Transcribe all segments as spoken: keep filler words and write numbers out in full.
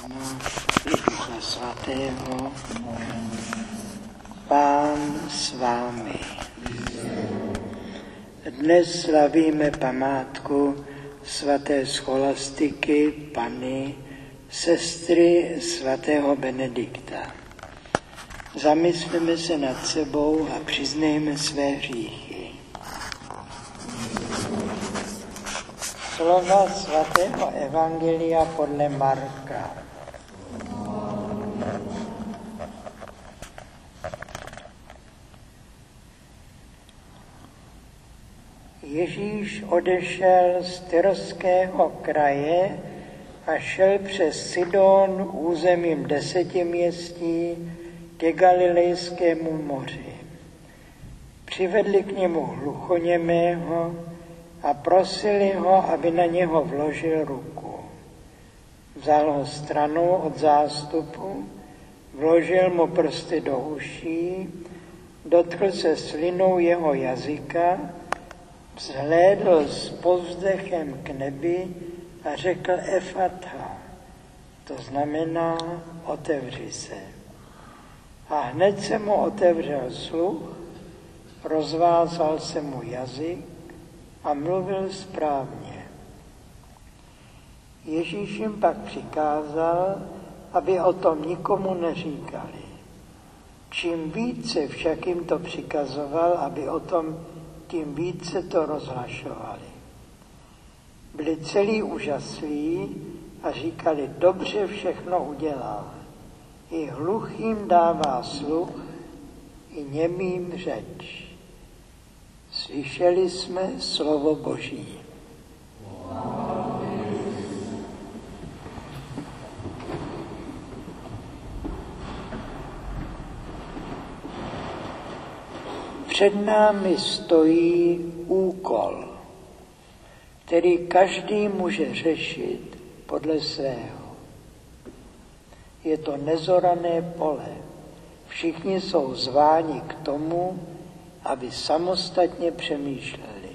Syna i Ducha Svatého. Pán s vámi. Dnes slavíme památku svaté scholastiky, Panny, sestry svatého Benedikta. Zamysleme se nad sebou a přiznejme své hříchy. Slova svatého Evangelia podle Marka. Ježíš odešel z Tyrského kraje a šel přes Sidon územím desetiměstí ke Galilejskému moři. Přivedli k němu hluchoněmého a prosili ho, aby na něho vložil ruku. Vzal ho stranou od zástupu, vložil mu prsty do uší, dotkl se slinou jeho jazyka, vzhlédl s povzdechem k nebi a řekl Efatha, to znamená otevři se. A hned se mu otevřel sluch, rozvázal se mu jazyk a mluvil správně. Ježíš jim pak přikázal, aby o tom nikomu neříkali. Čím více však jim to přikazoval, aby o tom, tím více to rozhlašovali. Byli celí úžaslí a říkali, dobře všechno udělal. I hluchým dává sluch, i němým řeč. Slyšeli jsme slovo Boží. Před námi stojí úkol, který každý může řešit podle svého. Je to nezorané pole. Všichni jsou zváni k tomu, aby samostatně přemýšleli.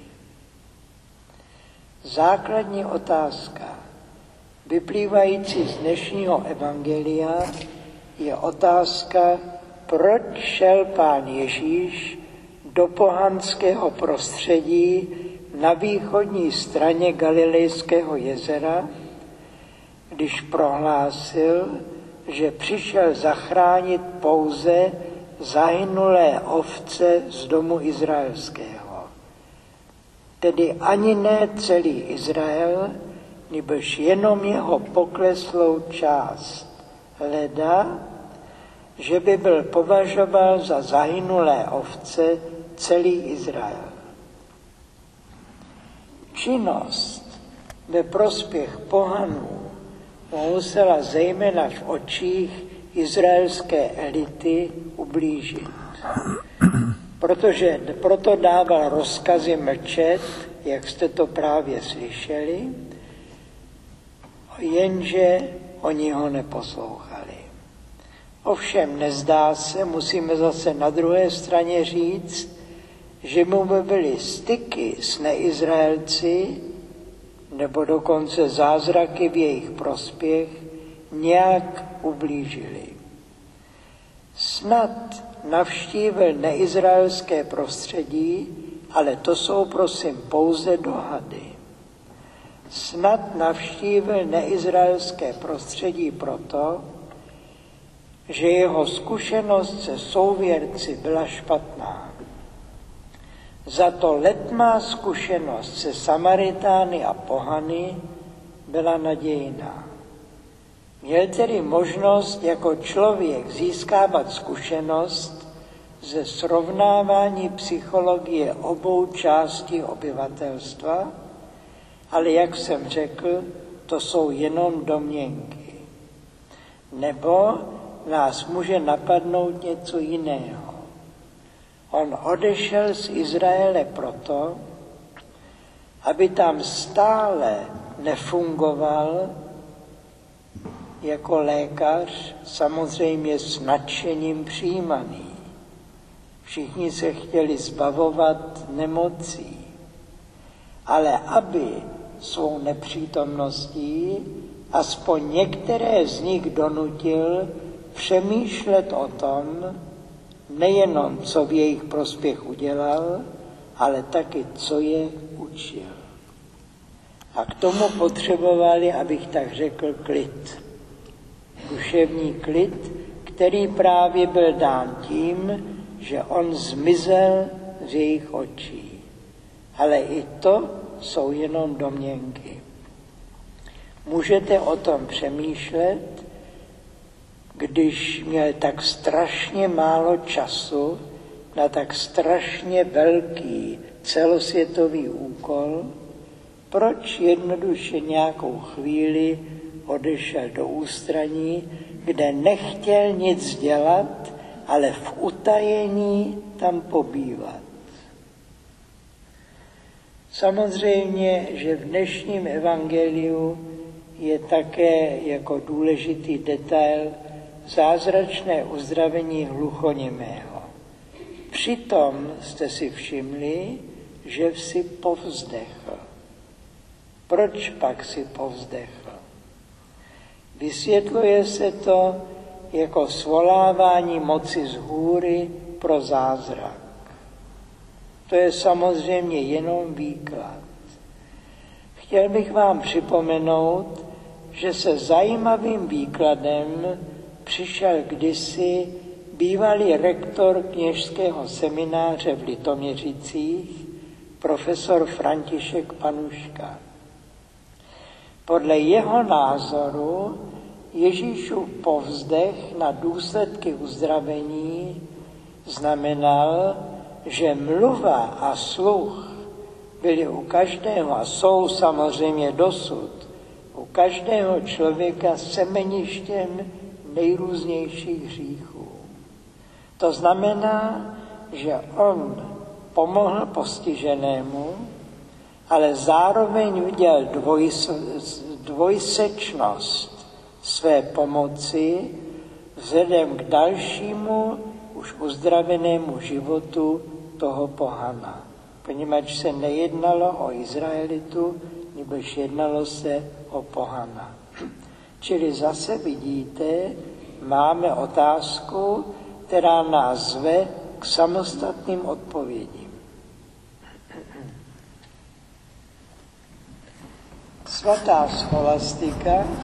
Základní otázka, vyplývající z dnešního evangelia, je otázka, proč šel Pán Ježíš do pohanského prostředí na východní straně Galilejského jezera, když prohlásil, že přišel zachránit pouze zahynulé ovce z domu izraelského. Tedy ani ne celý Izrael, nýbrž jenom jeho pokleslou část. Leda, že by byl považoval za zahynulé ovce celý Izrael. Činnost ve prospěch pohanů musela zejména v očích izraelské elity ublížit. Protože proto dával rozkazy mlčet, jak jste to právě slyšeli, jenže oni ho neposlouchali. Ovšem nezdá se, musíme zase na druhé straně říct, že mu by byly styky s neizraelci, nebo dokonce zázraky v jejich prospěch, nějak ublížili. Snad navštívil neizraelské prostředí, ale to jsou prosím pouze dohady. Snad navštívil neizraelské prostředí proto, že jeho zkušenost se souvěrci byla špatná. Za to letmá zkušenost se Samaritány a pohany byla nadějná. Měl tedy možnost jako člověk získávat zkušenost ze srovnávání psychologie obou částí obyvatelstva, ale jak jsem řekl, to jsou jenom domněnky. Nebo nás může napadnout něco jiného. On odešel z Izraele proto, aby tam stále nefungoval jako lékař, samozřejmě s nadšením přijímaný. Všichni se chtěli zbavovat nemocí, ale aby svou nepřítomností aspoň některé z nich donutil přemýšlet o tom, nejenom co v jejich prospěch udělal, ale taky co je učil. A k tomu potřebovali, abych tak řekl, klid. Duševní klid, který právě byl dán tím, že on zmizel z jejich očí. Ale i to jsou jenom domněnky. Můžete o tom přemýšlet, když měl tak strašně málo času na tak strašně velký celosvětový úkol, proč jednoduše nějakou chvíli odešel do ústraní, kde nechtěl nic dělat, ale v utajení tam pobývat. Samozřejmě, že v dnešním evangeliu je také jako důležitý detail zázračné uzdravení hluchoněmého. Přitom jste si všimli, že si povzdechl. Proč pak si povzdechl? Vysvětluje se to jako svolávání moci z hůry pro zázrak. To je samozřejmě jenom výklad. Chtěl bych vám připomenout, že se zajímavým výkladem přišel kdysi bývalý rektor kněžského semináře v Litoměřicích, profesor František Panuška. Podle jeho názoru Ježíšův povzdech na důsledky uzdravení znamenal, že mluva a sluch byly u každého, a jsou samozřejmě dosud, u každého člověka semeništěm nejrůznějších hříchů. To znamená, že on pomohl postiženému, ale zároveň viděl dvojs, dvojsečnost své pomoci vzhledem k dalšímu už uzdravenému životu toho pohana. Poněvadž se nejednalo o Izraelitu, nebož jednalo se o pohana. Čili zase vidíte, máme otázku, která nás zve k samostatným odpovědím. Svatá scholastika